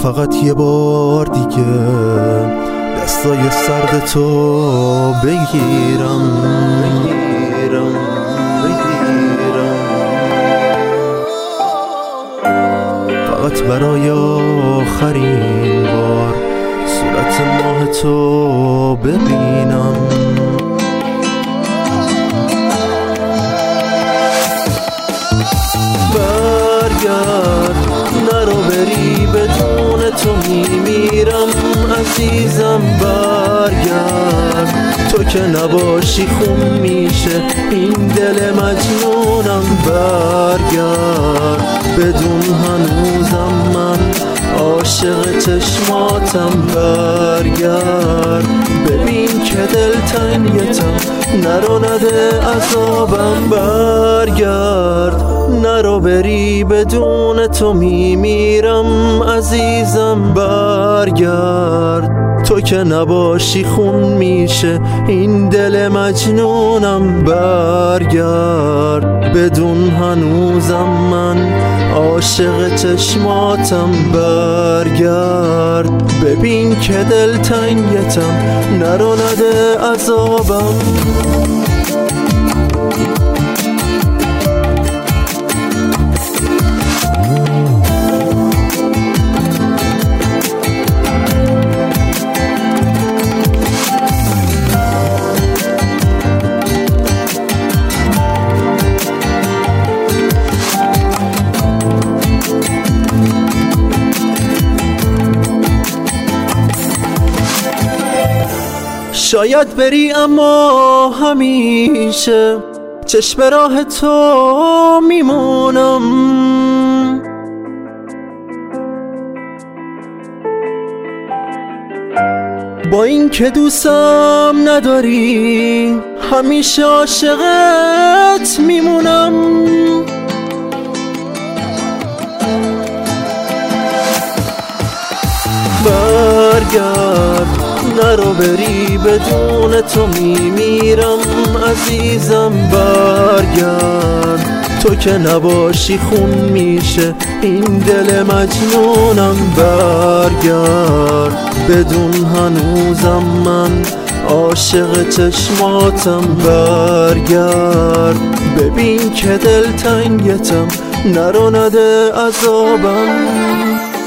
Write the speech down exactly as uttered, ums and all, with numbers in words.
فقط یه بار دیگه دستای سرد تو بگیرم بگیرم بگیرم فقط برای آخرین بار صورت ماه تو ببینم. برگرد نرو بری بدون تو میمیرم عزیزم. برگرد تو که نباشی خون میشه این دل مجنونم. برگرد بدون هنوزم من عاشق چشماتم. برگرد ببین که دلتنگتم نرو نده عذابم. برگرد نرو بری بدون تو میمیرم عزیزم. برگرد تو که نباشی خون میشه این دل مجنونم. برگرد بدون هنوزم من عاشق چشماتم. برگرد ببین که دلتنگتم نرو نده عذابم. شاید بری اما همیشه چشم راه تو میمونم. با این که دوستم نداری همیشه عاشقت میمونم. برگرد نرو بری بدون تو میمیرم عزیزم. برگرد تو که نباشی خون میشه این دل مجنونم. برگرد بدون هنوزم من عاشق چشماتم. برگرد ببین که دلتنگتم نرو نده عذابم.